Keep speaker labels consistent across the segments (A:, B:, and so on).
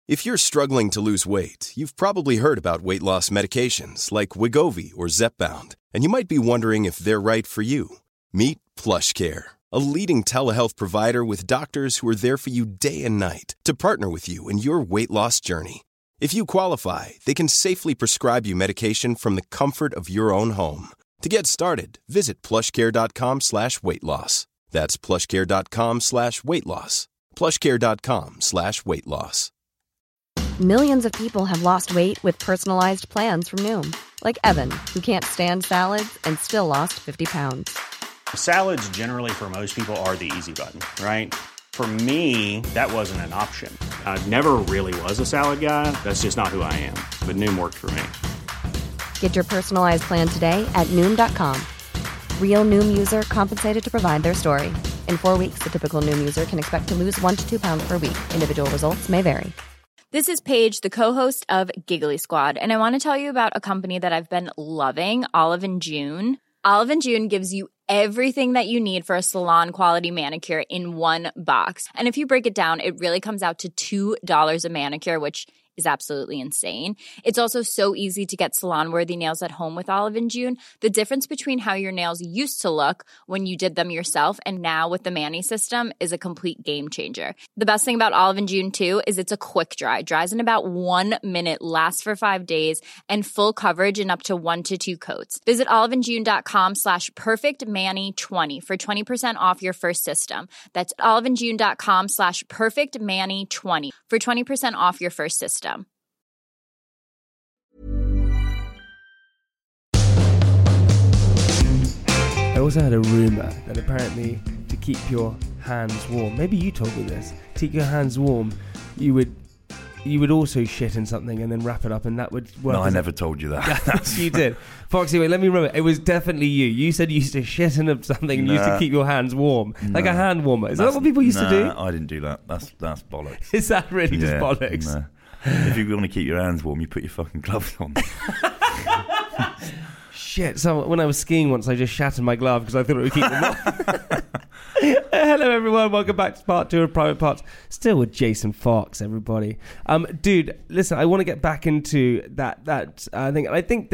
A: If you're struggling to lose weight, you've probably heard about weight loss medications like Wegovy or Zepbound, and you might be wondering if they're right for you. Meet PlushCare, a leading telehealth provider with doctors who are there for you day and night to partner with you in your weight loss journey. If you qualify, they can safely prescribe you medication from the comfort of your own home. To get started, visit plushcare.com/weightloss. That's plushcare.com/weightloss. plushcare.com/weightloss.
B: Millions of people have lost weight with personalized plans from Noom. Like Evan, who can't stand salads and still lost 50 pounds.
C: Salads generally for most people are the easy button, right? For me, that wasn't an option. I never really was a salad guy. That's just not who I am. But Noom worked for me.
B: Get your personalized plan today at Noom.com. Real Noom user compensated to provide their story. In 4 weeks, the typical Noom user can expect to lose 1 to 2 pounds per week. Individual results may vary.
D: This is Paige, the co-host of Giggly Squad, and I want to tell you about a company that I've been loving, Olive & June. Olive & June gives you everything that you need for a salon-quality manicure in one box. And if you break it down, it really comes out to $2 a manicure, which is absolutely insane. It's also so easy to get salon-worthy nails at home with Olive & June. The difference between how your nails used to look when you did them yourself and now with the Mani system is a complete game changer. The best thing about Olive & June, too, is it's a quick dry. Dries in about 1 minute, lasts for 5 days, and full coverage in up to 1 to 2 coats. Visit oliveandjune.com/perfectmani20 for 20% off your first system. That's oliveandjune.com/perfectmani20 for 20% off your first system.
E: I also had a rumour that apparently to keep your hands warm, maybe you told me this, to keep your hands warm, you would also shit in something and then wrap it up and that would work.
F: No, I never told you that.
E: You did. Foxy, wait, let me remember. It was definitely you. You said you used to shit in something and used to keep your hands warm. Like a hand warmer. Is that what people used to do?
F: I didn't do that. That's bollocks.
E: Is that really just bollocks?
F: No. If you want to keep your hands warm, you put your fucking gloves on.
E: Shit. So when I was skiing once, I just shattered my glove because I thought it would keep them warm. Hello everyone, welcome back to part 2 of Private Parts. Still with Jason Fox, everybody. Dude, listen, I want to get back into that thing. And I think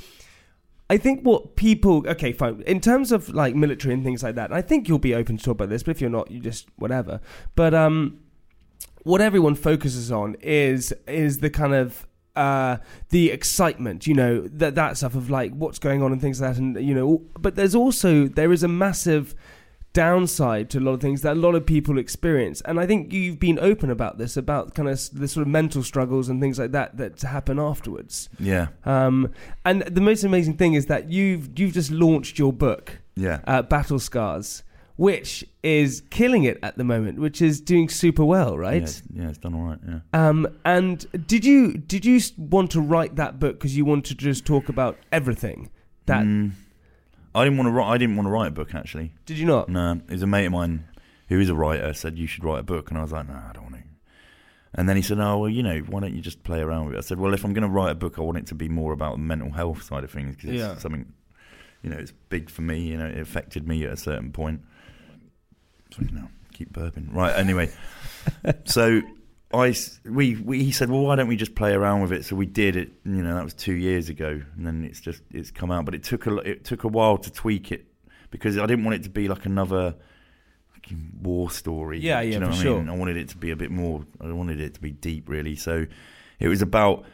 E: what people... Okay, fine. In terms of like military and things like that, I think you'll be open to talk about this, but if you're not, you just... whatever. But what everyone focuses on is the kind of... the excitement, that stuff of like what's going on and things like that, and but there is a massive downside to a lot of things that a lot of people experience, and I think you've been open about this, about kind of the sort of mental struggles and things like that happen afterwards.
F: Yeah.
E: And the most amazing thing is that you've just launched your book, Battle Scars, which is killing it at the moment, which is doing super well, right?
F: Yeah, it's done all right, yeah.
E: And did you want to write that book because you wanted to just talk about everything?
F: I didn't want to write a book, actually.
E: Did you not?
F: No, it was a mate of mine who is a writer said you should write a book, and I was like, no, I don't want to. And then he said, oh, well, why don't you just play around with it? I said, well, if I'm going to write a book, I want it to be more about the mental health side of things, because it's something, it's big for me. It affected me at a certain point. So, keep burping. Right, anyway. So he said, well, why don't we just play around with it? So we did it. That was 2 years ago, and then it's come out. But it took a while to tweak it because I didn't want it to be like another war story.
E: Yeah,
F: do you know
E: for
F: what
E: sure.
F: I mean? I wanted it to be a bit more. I wanted it to be deep, really. So it was about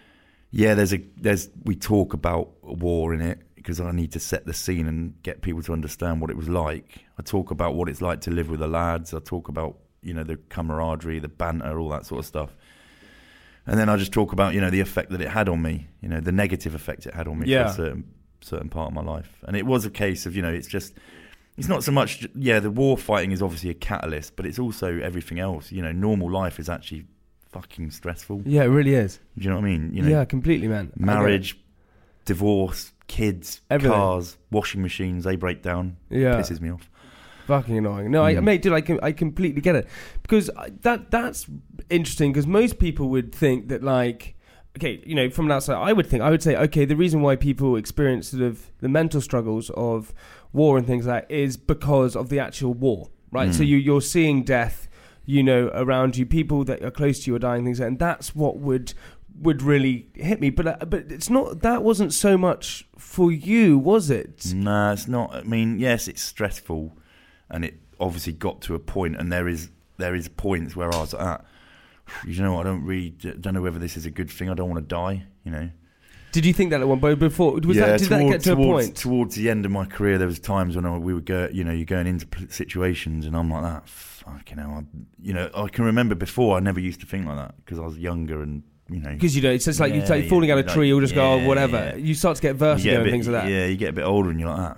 F: we talk about war in it because I need to set the scene and get people to understand what it was like. I talk about what it's like to live with the lads. I talk about the camaraderie, the banter, all that sort of stuff. And then I just talk about, the effect that it had on me, the negative effect it had on me for a certain part of my life. And it was a case of, it's not so much, the war fighting is obviously a catalyst, but it's also everything else. Normal life is actually fucking stressful.
E: Yeah, it really is.
F: Do you know what I mean?
E: Yeah, completely, man.
F: Marriage, divorce, kids,
E: everything.
F: Cars, washing machines, they break down.
E: Yeah.
F: It pisses me off.
E: Fucking annoying. No, mate, dude, I completely get it, because that's interesting, because most people would think that, like, okay, from an outside, I would say, okay, the reason why people experience sort of the mental struggles of war and things like that is because of the actual war, right? So you're seeing death, around you, people that are close to you are dying, things like that, and that's what would really hit me. But it's not. That wasn't so much for you, was it?
F: No, it's not. I mean, yes, it's stressful, and it obviously got to a point, and there is points where I was at. You know, I don't know whether this is a good thing. I don't want to die.
E: Did you think that at one point before? Did that get to a point?
F: Towards the end of my career, there was times when we would go. You're going into situations, and I'm like that. Fucking hell. I can remember before. I never used to think like that because I was younger and.
E: Because it's just like it's like falling out of a tree. You'll just go, oh, whatever. Yeah. You start to get vertigo and things like that.
F: Yeah, you get a bit older and you're like,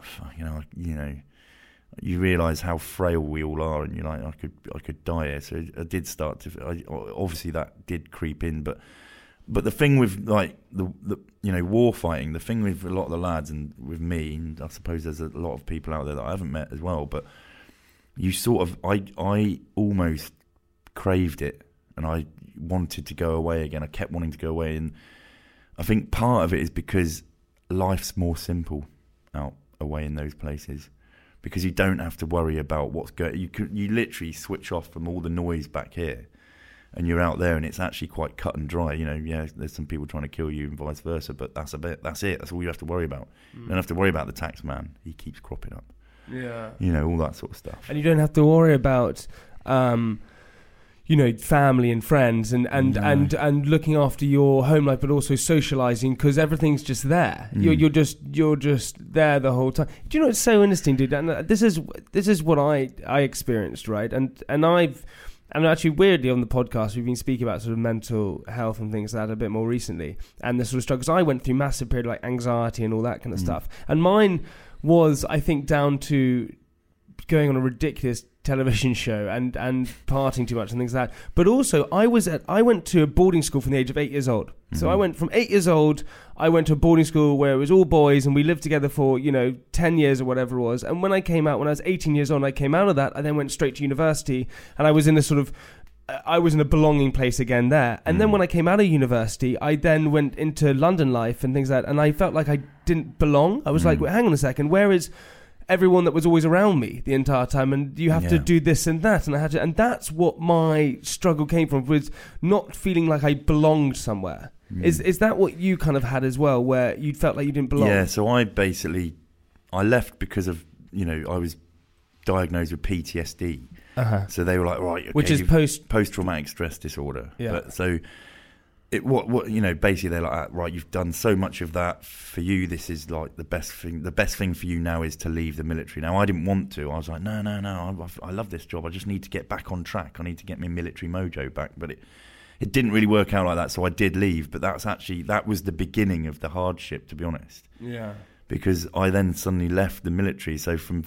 F: you realise how frail we all are, and you're like, I could die here. So I did start to. Obviously, that did creep in, but the thing with like the war fighting, the thing with a lot of the lads and with me, and I suppose there's a lot of people out there that I haven't met as well. But you sort of, I almost craved it, and I wanted to go away again. I kept wanting to go away, and I think part of it is because life's more simple out away in those places, because you don't have to worry about what's going. You literally switch off from all the noise back here, and you're out there, and it's actually quite cut and dry. Yeah, there's some people trying to kill you and vice versa, but that's it. That's all you have to worry about. You don't have to worry about the tax man. He keeps cropping up.
E: Yeah,
F: all that sort of stuff.
E: And you don't have to worry about. Family and friends and looking after your home life, but also socialising, because everything's just there. You're just there the whole time. Do you know, it's so interesting, dude? And this is what I experienced, right? And actually, weirdly, on the podcast, we've been speaking about sort of mental health and things like that a bit more recently, and the sort of struggles. I went through massive period of like anxiety and all that kind of stuff, and mine was, I think, down to going on a ridiculous television show and partying too much and things like that. But also, I went to a boarding school from the age of 8 years old. Mm-hmm. So I went from 8 years old, I went to a boarding school where it was all boys, and we lived together for 10 years or whatever it was. And when I was 18 years old, I came out of that. I then went straight to university, and I was in a belonging place again there. And then when I came out of university, I then went into London life and things like that, and I felt like I didn't belong. I was like, wait, hang on a second, where is everyone that was always around me the entire time? And you have to do this and that, and that's what my struggle came from, was not feeling like I belonged somewhere. Is that what you kind of had as well, where you felt like you didn't belong?
F: Yeah, so I left because of, I was diagnosed with PTSD. So they were like, right, okay,
E: which is
F: post-traumatic stress disorder.
E: Yeah.
F: But so basically they're like, right, you've done so much of that. For you, this is like the best thing for you now is to leave the military. Now, I didn't want to. I was like, no, I love this job. I just need to get back on track. I need to get my military mojo back. But it didn't really work out like that, so I did leave. But that was the beginning of the hardship, to be honest.
E: Yeah.
F: Because I then suddenly left the military. So from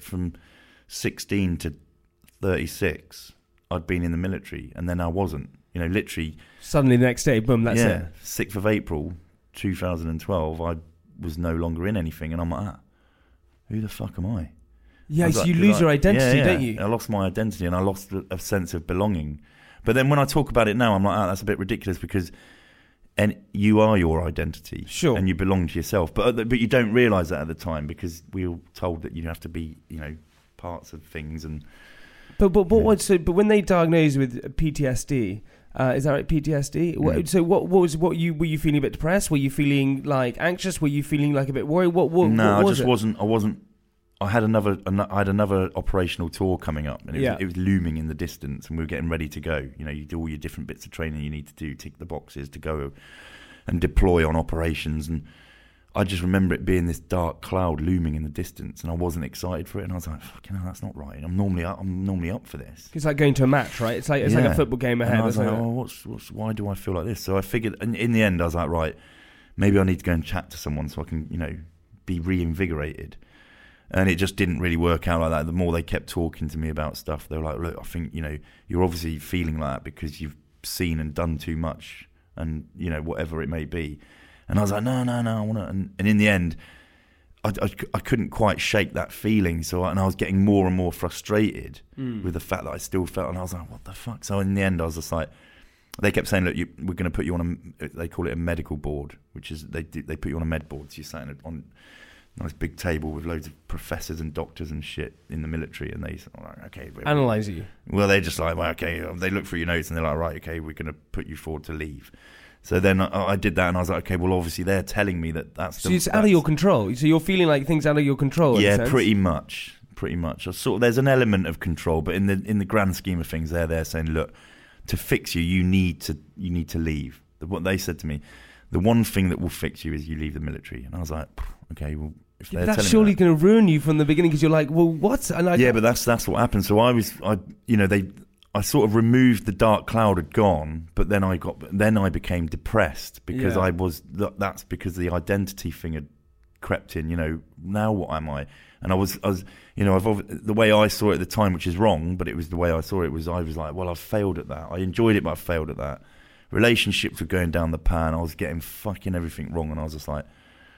F: 16 to 36, I'd been in the military, and then I wasn't. Literally...
E: Suddenly the next day, boom, that's it.
F: 6th of April, 2012, I was no longer in anything, and I'm like, who the fuck am I?
E: Yeah, so you lose your identity, don't you?
F: I lost my identity, and I lost a sense of belonging. But then when I talk about it now, I'm like, that's a bit ridiculous, because you are your identity.
E: Sure.
F: And you belong to yourself. But you don't realise that at the time, because we were told that you have to be, parts of things. And
E: But when they diagnosed you with PTSD... is that right? PTSD.
F: Mm.
E: So were you feeling a bit depressed? Were you feeling like anxious? Were you feeling like a bit worried?
F: No, I just wasn't. I wasn't. I had another operational tour coming up, and it was looming in the distance, and we were getting ready to go. You do all your different bits of training you need to do, tick the boxes to go and deploy on operations, and I just remember it being this dark cloud looming in the distance, and I wasn't excited for it, and I was like, "Fucking hell, that's not right." I'm normally up for this.
E: It's like going to a match, right? It's like a football game ahead.
F: And I was like, why do I feel like this? So I figured, and in the end, I was like, right, maybe I need to go and chat to someone so I can, be reinvigorated. And it just didn't really work out like that. The more they kept talking to me about stuff, they were like, look, I think, you're obviously feeling like that because you've seen and done too much, and whatever it may be. And I was like, no, I want to. And in the end, I couldn't quite shake that feeling. And I was getting more and more frustrated with the fact that I still felt. And I was like, what the fuck? So in the end, I was just like, they kept saying, look, we're going to put you on they call it a medical board, which is they put you on a med board. So you're sat nice big table with loads of professors and doctors and shit in the military, and they said, okay,
E: analyze you.
F: Well, they're just like, well, okay. They look through your notes and they're like, right, okay, we're going to put you forward to leave. So then I did that, and I was like, okay, well, obviously they're telling me that's.
E: So it's out of your control. So you're feeling like things out of your control.
F: Yeah, pretty much. There's an element of control, but in the grand scheme of things, they're saying, look, to fix you, you need to leave. What they said to me, the one thing that will fix you is you leave the military. And I was like, okay, well, if they're
E: that's surely going to ruin you from the beginning, because you're like, well, what? And
F: but that's what happened. So I sort of removed the dark cloud had gone, but then I became depressed because that's because the identity thing had crept in. Now what am I? And I was the way I saw it at the time, which is wrong, but it was the way I saw it. I was like, well, I've failed at that. I enjoyed it, but I failed at that. Relationships were going down the pan. I was getting fucking everything wrong, and I was just like,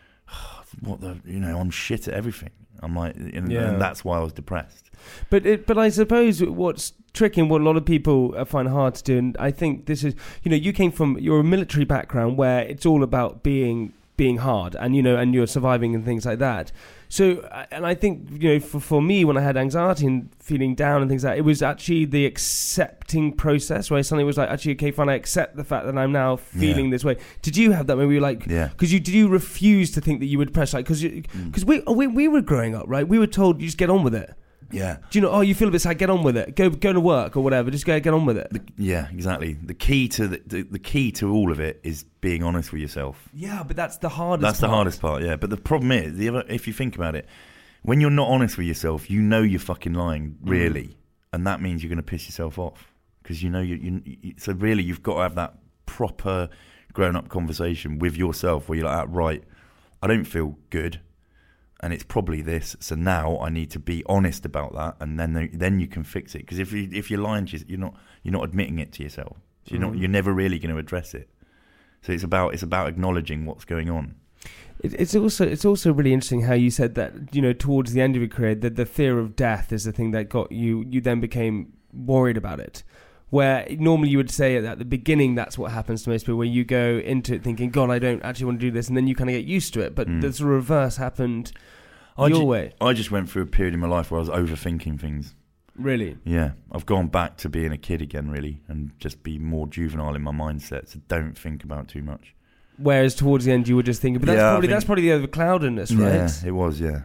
F: I'm shit at everything. I'm like, and that's why I was depressed.
E: But I suppose what's tricky and what a lot of people find hard to do, and I think this is, you came from your military background where it's all about being hard, and and you're surviving and things like that. So, and I think for me, when I had anxiety and feeling down and things like that, it was actually the accepting process where I suddenly was like, actually, okay, fine, I accept the fact that I'm now feeling this way. Did you have that when we were like, because did you refuse to think that you were depressed, like because we were growing up, right? We were told you just get on with it.
F: Yeah.
E: Do you know? You feel a bit sad. Get on with it. Go to work or whatever. Just get on with it.
F: Exactly. The key to the key to all of it is being honest with yourself.
E: Yeah, but that's the hardest.
F: That's the hardest part. Yeah, but the problem is, if you think about it, when you're not honest with yourself, you're fucking lying, really, and that means you're going to piss yourself off because so really, you've got to have that proper grown-up conversation with yourself where you're like, right, I don't feel good. And it's probably this. So now I need to be honest about that, and then you can fix it. Because if you're lying, you're not admitting it to yourself. So you're never really going to address it. So it's about acknowledging what's going on.
E: It's also really interesting how you said that towards the end of your career that the fear of death is the thing that got you. You then became worried about it. Where normally you would say at the beginning that's what happens to most people, where you go into it thinking, God, I don't actually want to do this, and then you kind of get used to it. But the sort of reverse happened your way.
F: I just went through a period in my life where I was overthinking things.
E: Really?
F: Yeah. I've gone back to being a kid again, really, and just be more juvenile in my mindset, so don't think about too much. Whereas
E: towards the end you were just thinking, but that's probably the overcloudedness, right?
F: Yeah, it was, yeah.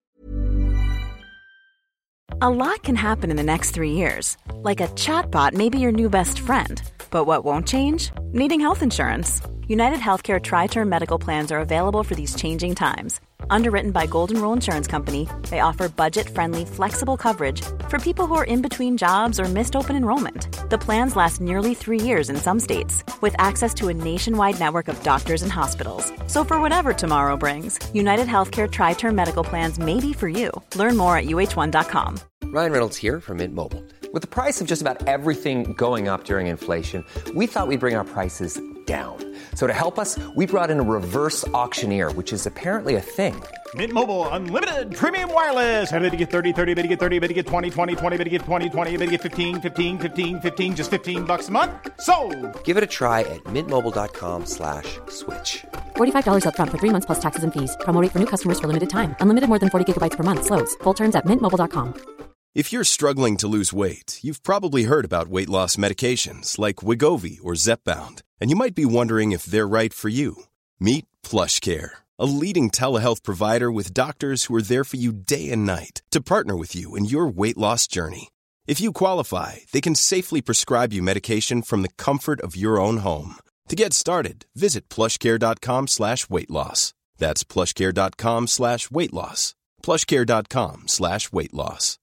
G: A lot can happen in the next 3 years. Like a chatbot may be your new best friend. But what won't change? Needing health insurance. United Healthcare Tri-Term Medical Plans are available for these changing times. Underwritten by Golden Rule Insurance Company, they offer budget-friendly, flexible coverage for people who are in between jobs or missed open enrollment. The plans last nearly 3 years in some states, with access to a nationwide network of doctors and hospitals. So for whatever tomorrow brings, United Healthcare Tri-Term Medical Plans may be for you. Learn more at uh1.com.
H: Ryan Reynolds here from Mint Mobile. With the price of just about everything going up during inflation, we thought we'd bring our prices down. So to help us, we brought in a reverse auctioneer, which is apparently a thing.
I: Mint Mobile Unlimited Premium Wireless. How to get 30, 30, bit to get 30, bit to get 20, 20, 20, bit to get 20, 20, bit to get 15, 15, 15, 15, just $15 a month? Sold!
H: Give it a try at mintmobile.com/switch.
J: $45 up front for 3 months plus taxes and fees. Promo rate for new customers for limited time. Unlimited more than 40 gigabytes per month. Slows full terms at mintmobile.com.
A: If you're struggling to lose weight, you've probably heard about weight loss medications like Wegovy or Zepbound, and you might be wondering if they're right for you. Meet PlushCare, a leading telehealth provider with doctors who are there for you day and night to partner with you in your weight loss journey. If you qualify, they can safely prescribe you medication from the comfort of your own home. To get started, visit plushcare.com/weightloss. That's plushcare.com/weightloss. plushcare.com/weightloss.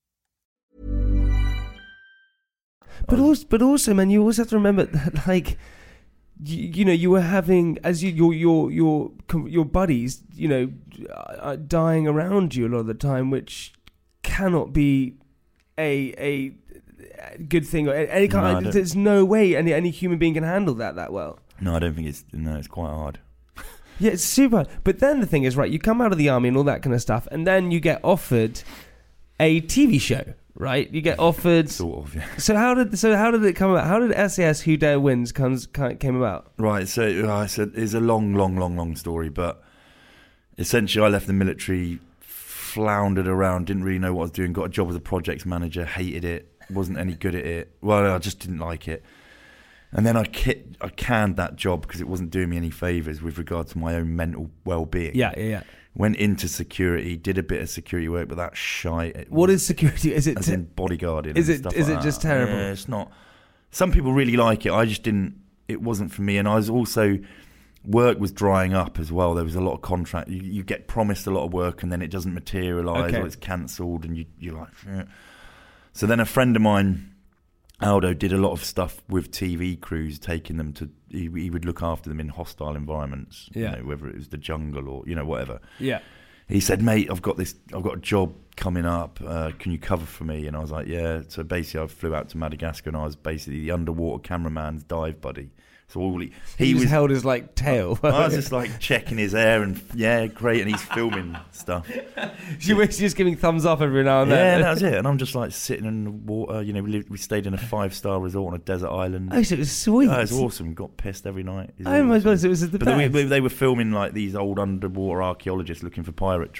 E: But also, man, you always have to remember that, like, you were having your buddies, dying around you a lot of the time, which cannot be a good thing. Or any kind. There's no way any human being can handle that well.
F: No, I don't think it's quite hard.
E: Yeah, it's super hard. But then the thing is, right, you come out of the army and all that kind of stuff, and then you get offered a TV show. Right, you get offered.
F: Sort of, yeah.
E: So how did it come about? How did SAS Who Dare Wins came about?
F: Right, so it's a long story, but essentially I left the military floundered around, didn't really know what I was doing. Got a job as a projects manager, hated it, wasn't any good at it. Well, I just didn't like it. And then I canned that job because it wasn't doing me any favours with regard to my own mental well-being.
E: Yeah.
F: Went into security, did a bit of security work, but that's shite.
E: What is security? Is it
F: as in bodyguarding?
E: Is
F: and
E: it
F: stuff
E: is
F: like
E: it just
F: that.
E: terrible?
F: Yeah, it's not. Some people really like it. I just didn't. It wasn't for me. And I was also, work was drying up as well. There was a lot of contract. You get promised a lot of work and then it doesn't materialise or it's cancelled and you're like, shit. So then a friend of mine, Aldo, did a lot of stuff with TV crews, taking them to, he would look after them in hostile environments, you know, whether it was the jungle or, you know, whatever.
E: Yeah.
F: He said, mate, I've got a job coming up. Can you cover for me? And I was like, yeah. So basically I flew out to Madagascar and I was basically the underwater cameraman's dive buddy. So all he was
E: held his like tail.
F: I was just like checking his hair and yeah, great. And he's filming stuff.
E: You were just giving thumbs up every now and then.
F: Yeah, that was it. And I'm just like sitting in the water. You know, we stayed in a 5-star resort on a desert island.
E: Oh, so it was sweet.
F: Oh, it was awesome. Got pissed every night.
E: Oh my God, so it was the best.
F: They were filming like these old underwater archaeologists looking for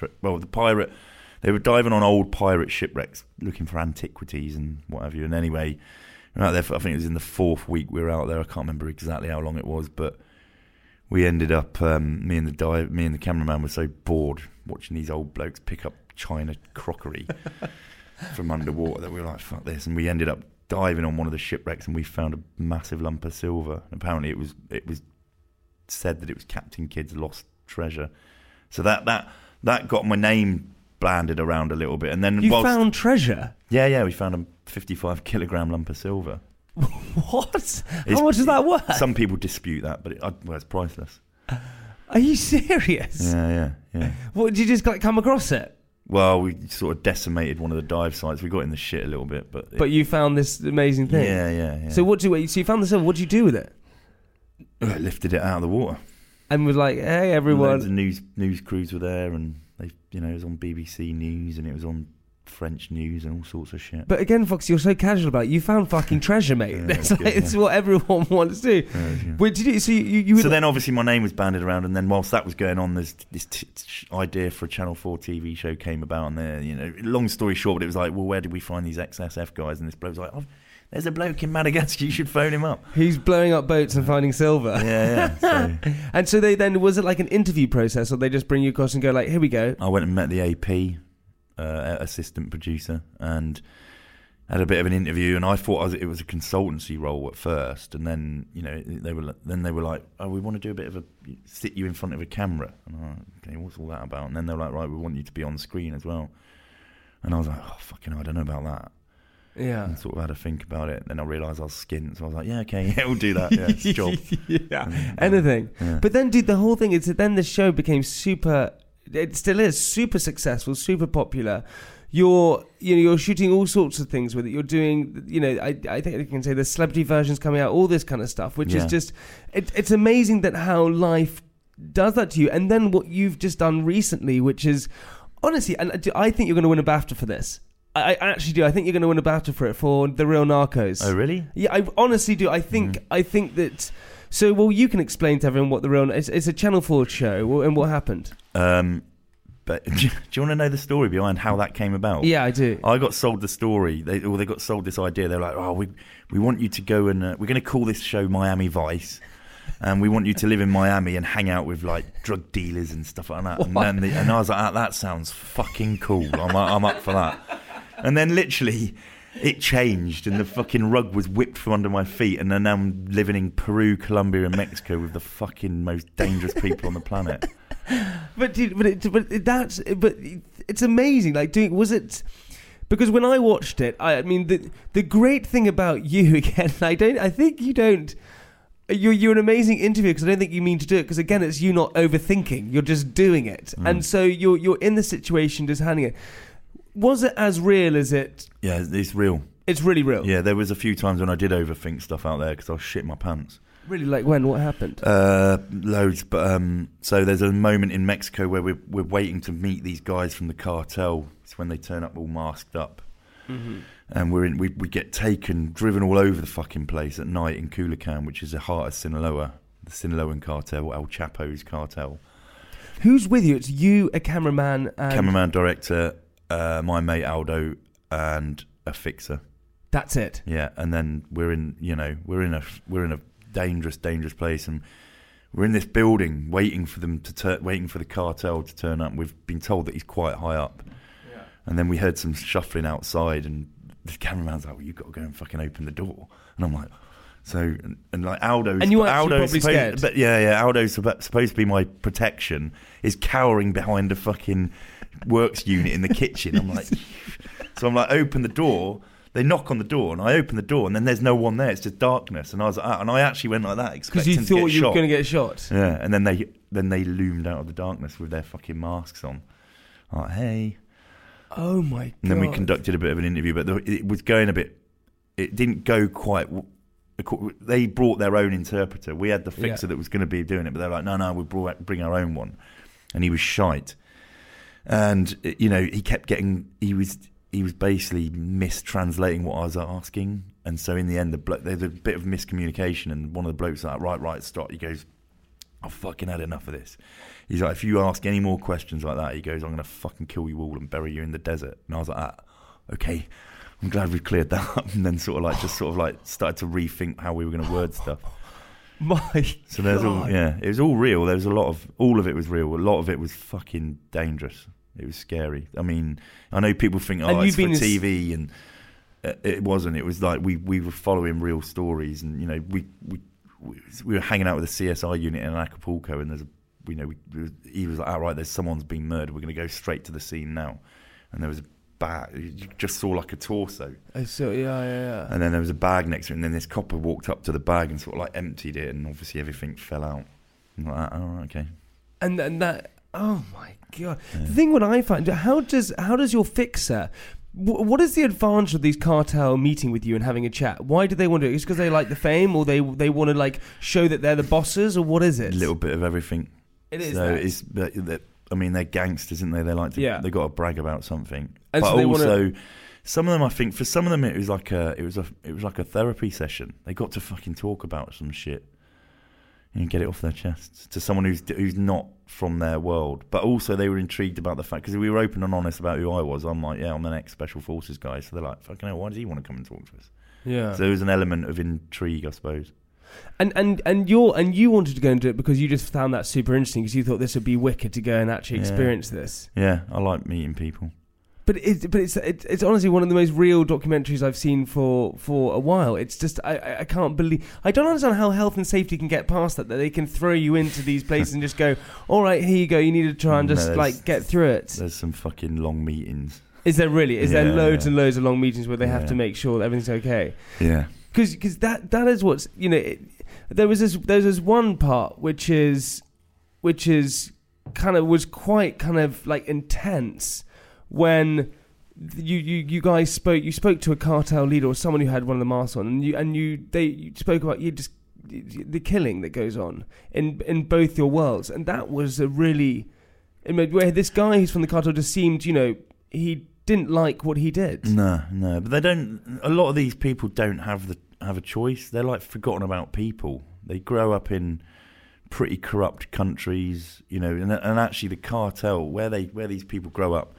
F: they were diving on old pirate shipwrecks looking for antiquities and what have you. And anyway, we were out there I think it was in the 4th week we were out there. I can't remember exactly how long it was, but we ended up, me and the cameraman were so bored watching these old blokes pick up china crockery from underwater that we were like, fuck this. And we ended up diving on one of the shipwrecks and we found a massive lump of silver. Apparently it was said that it was Captain Kidd's lost treasure. So that got my name blanded around a little bit. And then
E: you found treasure?
F: Yeah, we found a 55 kilogram lump of silver.
E: What? How much is that worth?
F: Some people dispute that, but it's priceless.
E: Are you serious?
F: Yeah.
E: What, did you just like come across it?
F: Well, we sort of decimated one of the dive sites. We got in the shit a little bit, but
E: you found this amazing thing.
F: Yeah.
E: So you found the silver? What did you do with it?
F: I lifted it out of the water
E: and was like, "Hey, everyone!"
F: The news crews were there, and they, it was on BBC News and it was on French news and all sorts of shit.
E: But again, Fox, you're so casual about it. You found fucking treasure, mate. It's what everyone wants to do. Wait, did you? So you
F: so then obviously my name was banded around, and then whilst that was going on, there's this idea for a Channel 4 TV show came about, and there, long story short, but it was like, well, where did we find these XSF guys? And this bloke was like, there's a bloke in Madagascar, you should phone him up.
E: He's blowing up boats and finding silver.
F: Yeah. So.
E: And so they then, was it like an interview process, or they just bring you across and go like, here we go?
F: I went and met the AP, assistant producer, and had a bit of an interview, and I thought it was a consultancy role at first, and then they were like, oh, we want to do a bit of sit you in front of a camera, and I went, okay, what's all that about? And then they were like, right, we want you to be on screen as well, and I was like, oh fucking hell, I don't know about that.
E: Yeah,
F: and sort of had to think about it. Then I realised I was skint, so I was like, yeah, okay, yeah, we'll do that. Yeah, it's a job.
E: Anything.
F: Yeah.
E: But then, dude, the whole thing is that then the show became super. It still is super successful, super popular. You're shooting all sorts of things with it. You're doing, I think I can say there's celebrity versions coming out, all this kind of stuff, which is just, it's amazing that how life does that to you. And then what you've just done recently, which is, honestly, and I think you're going to win a BAFTA for this. I actually do. I think you're going to win a BAFTA for it, for The Real Narcos.
F: Oh, really?
E: Yeah, I honestly do. I think that... So, well, you can explain to everyone what The Real... It's a Channel 4 show, and what happened.
F: But do you want to know the story behind how that came about?
E: Yeah, I do.
F: I got sold the story. They got sold this idea. They're like, oh, we want you to go and... we're going to call this show Miami Vice. And we want you to live in Miami and hang out with like drug dealers and stuff like that. And I was like, that sounds fucking cool. I'm up for that. And then literally it changed and the fucking rug was whipped from under my feet, and then now I'm living in Peru, Colombia and Mexico with the fucking most dangerous people on the planet.
E: But it's amazing. Like, was it... Because when I watched it, I mean, the great thing about you, again, I think you don't... You're an amazing interviewer, because I don't think you mean to do it, because again, it's you not overthinking. You're just doing it. And so you're in the situation, just handling it. Was it as real as it... Yeah,
F: it's real.
E: It's really real?
F: Yeah, there was a few times when I did overthink stuff out there because I was shitting my pants.
E: Really? Like when? What happened?
F: Loads. But so there's a moment in Mexico where we're waiting to meet these guys from the cartel. It's when they turn up all masked up. Mm-hmm. And we get driven all over the fucking place at night in Culiacan, which is the heart of Sinaloa, the Sinaloan cartel, El Chapo's cartel.
E: Who's with you? It's you, a cameraman, and
F: director, my mate Aldo, and a fixer.
E: That's it.
F: Yeah, and then we're in a dangerous place, and we're in this building waiting for the cartel to turn up. We've been told that he's quite high up, and then we heard some shuffling outside, and the cameraman's like, "Well, you've got to go and fucking open the door," and I'm like. So and like Aldo's,
E: and you were
F: Aldo's
E: probably scared.
F: But Aldo's supposed to be my protection. Is cowering behind a fucking works unit in the kitchen. I'm like, so I'm like, open the door. They knock on the door, and I open the door, and then there's no one there. It's just darkness. And I was like, and I actually went like that, expecting
E: because you thought
F: to get
E: you were
F: shot.
E: going to get shot.
F: Yeah, and then they loomed out of the darkness with their fucking masks on. I'm like, hey.
E: Oh my god.
F: And then we conducted a bit of an interview, but it was going a bit. It didn't go quite. They brought their own interpreter. We had the fixer that was going to be doing it, but they're like, no, we'll bring our own one. And he was shite. And, he kept getting, he was basically mistranslating what I was asking. And so in the end, there's a bit of miscommunication. And one of the blokes was like, right, stop. He goes, I've fucking had enough of this. He's like, if you ask any more questions like that, he goes, I'm going to fucking kill you all and bury you in the desert. And I was like, okay. I'm glad we cleared that up, and then started to rethink how we were going to word stuff.
E: So
F: there's it was all real. There was all of it was real. A lot of it was fucking dangerous. It was scary. I mean, I know people think, it's for TV, and it wasn't. It was like we were following real stories, and we were hanging out with a CSI unit in Acapulco, and he was like, all right, there's someone's been murdered. We're going to go straight to the scene now, and there was a bag. You just saw like a torso.
E: I saw, yeah.
F: And then there was a bag next to it, and then this copper walked up to the bag and sort of like emptied it, and obviously everything fell out. I'm like, oh, okay.
E: And that, oh my god. Yeah. The thing what I find, how does your fixer? What is the advantage of these cartel meeting with you and having a chat? Why do they want to do it? Is it because they like the fame, or they want to like show that they're the bosses, or what is it?
F: A little bit of everything.
E: It is.
F: So they're gangsters, isn't they? They like to. They got to brag about something.
E: And
F: but
E: so
F: also, some of them, I think, for some of them, it was like a therapy session. They got to fucking talk about some shit and get it off their chests to someone who's not from their world. But also, they were intrigued about the fact, because we were open and honest about who I was. I'm like, I'm an ex-Special Forces guy. So they're like, fucking hell, why does he want to come and talk to us?
E: Yeah.
F: So there was an element of intrigue, I suppose.
E: And you wanted to go and do it because you just found that super interesting, because you thought this would be wicked to go and actually experience this.
F: Yeah, I like meeting people.
E: But it's honestly one of the most real documentaries I've seen for a while. It's just I can't believe, I don't understand how health and safety can get past that they can throw you into these places and just go, all right, here you go, you need to try and just get through it.
F: There's some fucking long meetings.
E: Is there really? Is there loads and loads of long meetings where they have to make sure that everything's okay?
F: Yeah.
E: Because that is what's, there's this one part which is kind of was quite kind of like intense when you guys spoke to a cartel leader or someone who had one of the masks on, and you spoke about the killing that goes on in both your worlds, and that was a really, where this guy who's from the cartel just seemed, he didn't like what he did.
F: No, but they don't. A lot of these people don't have a choice. They're like forgotten about people. They grow up in pretty corrupt countries, and actually the cartel, where these people grow up,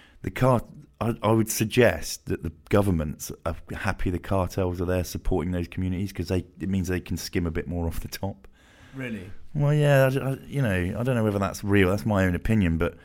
F: I would suggest that the governments are happy the cartels are there supporting those communities, because it means they can skim a bit more off the top.
E: Really?
F: Well, yeah, I don't know whether that's real. That's my own opinion, but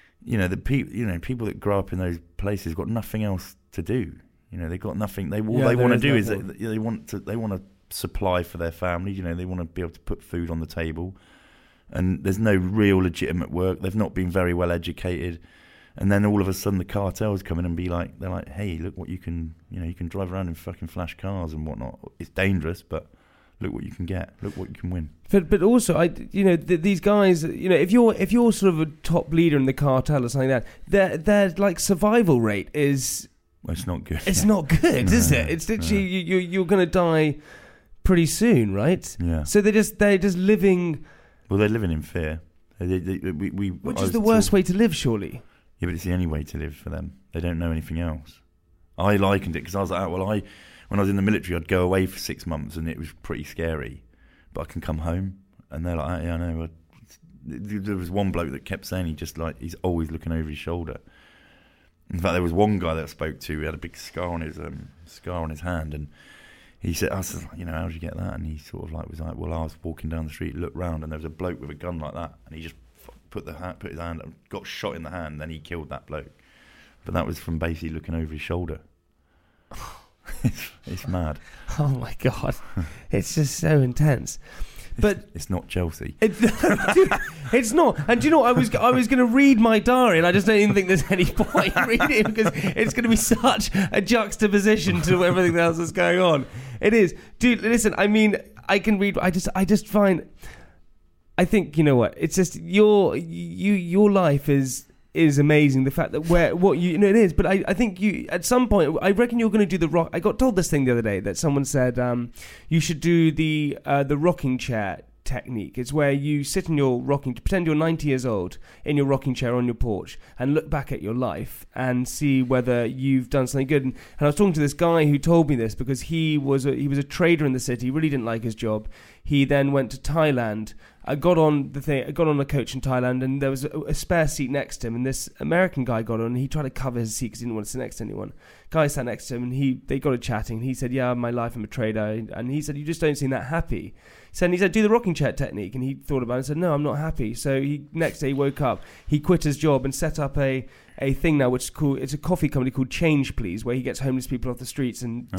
F: people that grow up in those places got nothing else to do. They got nothing. They want to do is they want to supply for their families. They want to be able to put food on the table, and there's no real legitimate work. They've not been very well educated, and then all of a sudden the cartels come in and they're like, hey, look what you can, you can drive around in fucking flash cars and whatnot. It's dangerous, but look what you can get. Look what you can win.
E: But also, these guys, if you're sort of a top leader in the cartel or something like that, their like survival rate is.
F: Well, it's not good.
E: It's not good, is it? It's literally you're going to die pretty soon, right?
F: Yeah.
E: So they're just living.
F: Well, they're living in fear.
E: Which is the worst way to live, surely.
F: Yeah, but it's the only way to live for them. They don't know anything else. I likened it because I was like, when I was in the military, I'd go away for 6 months and it was pretty scary, but I can come home, and they're like, yeah, I know. there was one bloke that kept saying he's always looking over his shoulder. In fact, there was one guy that I spoke to who had a big scar on his hand, and he said, I said, how did you get that? And he sort of was like, well, I was walking down the street, looked round, and there was a bloke with a gun like that, and he just put his hand up, got shot in the hand, then he killed that bloke. But that was from basically looking over his shoulder. It's mad.
E: Oh my God, it's just so intense. But
F: it's not Chelsea.
E: It's not. And do you know what? I was going to read my diary, and I just don't even think there's any point reading it because it's going to be such a juxtaposition to everything else that's going on. It is, dude. Listen, I mean, I can read. I just find. I think you know what? It's just your life is amazing. The fact that it is. But I think you at some point I reckon you're going to do the rock. I got told this thing the other day that someone said you should do the rocking chair technique. It's where you sit in your pretend you're 90 years old in your rocking chair on your porch and look back at your life and see whether you've done something good. And I was talking to this guy who told me this because he was a trader in the city. He really didn't like his job. He then went to Thailand. I got on a coach in Thailand, and there was a spare seat next to him, and this American guy got on, and he tried to cover his seat because he didn't want to sit next to anyone. Guy sat next to him, and they got chatting, and he said, yeah, my life, I'm a trader, and he said, you just don't seem that happy. He said, do the rocking chair technique, and he thought about it and said, no, I'm not happy. So next day he woke up, he quit his job and set up a thing now which is called, it's a coffee company called Change Please, where he gets homeless people off the streets and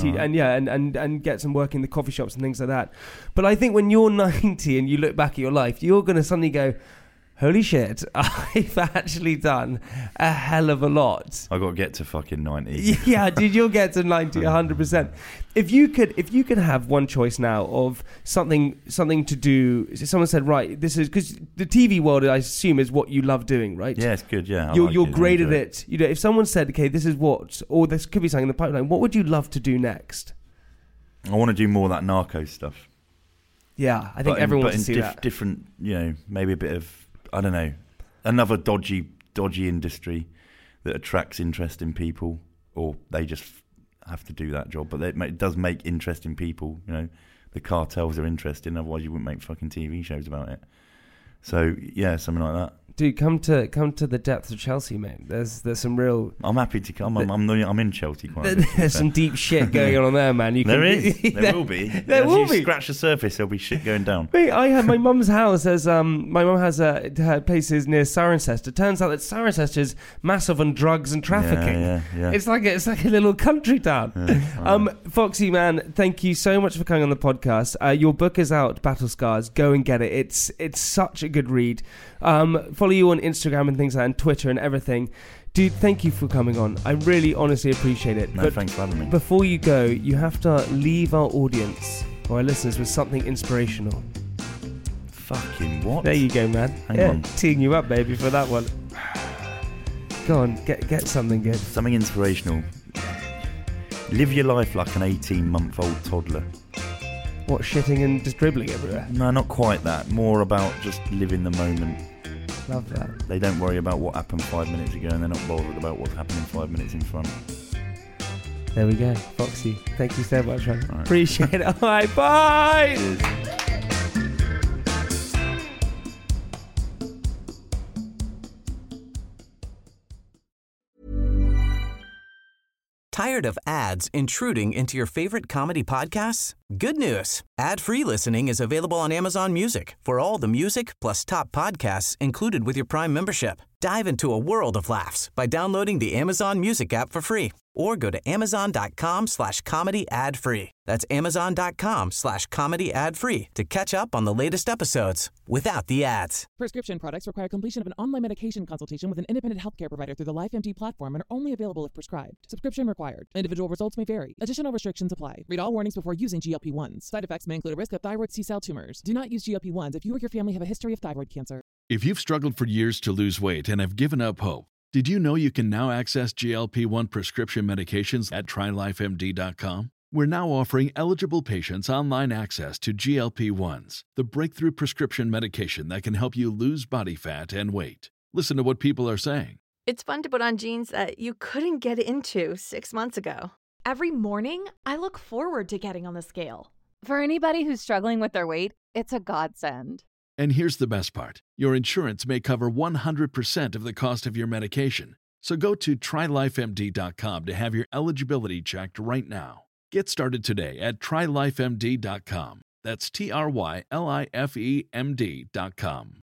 E: gets them working in the coffee shops and things like that. But I think when you're 90 and you look back at your life, you're going to suddenly go, holy shit, I've actually done a hell of a lot.
F: I got to get to fucking 90.
E: Yeah, dude, you'll get to 90 100%. If you could have one choice now of something to do, someone said, right, this is because the TV world, I assume, is what you love doing, right?
F: Yeah, it's good. Yeah,
E: you're great at it. If someone said, okay, this is what, or this could be something in the pipeline, what would you love to do next?
F: I want to do more of that narco stuff.
E: Yeah, I think everyone wants to see that.
F: Different, maybe a bit of, I don't know, another dodgy industry that attracts interesting people, or they just have to do that job. But it does make interesting people. The cartels are interesting. Otherwise, you wouldn't make fucking TV shows about it. So yeah, something like that.
E: Dude, come to the depths of Chelsea, mate. There's some real.
F: I'm happy to come. I'm in Chelsea quite a bit.
E: There's some deep shit going on there, man.
F: There will be. There will be. Scratch the surface, there'll be shit going down.
E: Mate, I have my mum's house. My mum has her places near Cirencester. Turns out that Cirencester is massive on drugs and trafficking.
F: Yeah.
E: It's like a little country town.
F: Yeah,
E: Foxy, man, thank you so much for coming on the podcast. Your book is out, Battle Scars. Go and get it. It's such a good read. Follow you on Instagram and things like that, and Twitter and everything. Dude, thank you for coming on. I really honestly appreciate it.
F: No, thanks for having me.
E: Before you go, you have to leave our audience or our listeners with something inspirational.
F: Fucking what?
E: There you go, man.
F: Hang on.
E: Teeing you up, baby, for that one. Go on, get something good.
F: Something inspirational. Live your life like an 18-month-old toddler.
E: What, shitting and just dribbling everywhere?
F: No, not quite that. More about just living the moment.
E: Love that.
F: They don't worry about what happened 5 minutes ago, and they're not bothered about what's happening 5 minutes in front.
E: There we go. Foxy, thank you so much, man.
F: Right.
E: Appreciate it. All right, bye!
F: Cheers.
K: Tired of ads intruding into your favorite comedy podcasts? Good news. Ad-free listening is available on Amazon Music for all the music plus top podcasts included with your Prime membership. Dive into a world of laughs by downloading the Amazon Music app for free or go to amazon.com/comedy ad-free. That's amazon.com/comedy ad-free to catch up on the latest episodes without the ads.
L: Prescription products require completion of an online medication consultation with an independent healthcare provider through the LifeMD platform and are only available if prescribed. Subscription required. Individual results may vary. Additional restrictions apply. Read all warnings before using GLP-1s. Side effects may include a risk of thyroid C-cell tumors. Do not use GLP-1s if you or your family have a history of thyroid cancer.
M: If you've struggled for years to lose weight and have given up hope, did you know you can now access GLP-1 prescription medications at TryLifeMD.com? We're now offering eligible patients online access to GLP-1s, the breakthrough prescription medication that can help you lose body fat and weight. Listen to what people are saying.
N: It's fun to put on jeans that you couldn't get into 6 months ago.
O: Every morning, I look forward to getting on the scale.
P: For anybody who's struggling with their weight, it's a godsend.
M: And here's the best part. Your insurance may cover 100% of the cost of your medication. So go to TryLifeMD.com to have your eligibility checked right now. Get started today at TryLifeMD.com. That's TryLifeMD.com.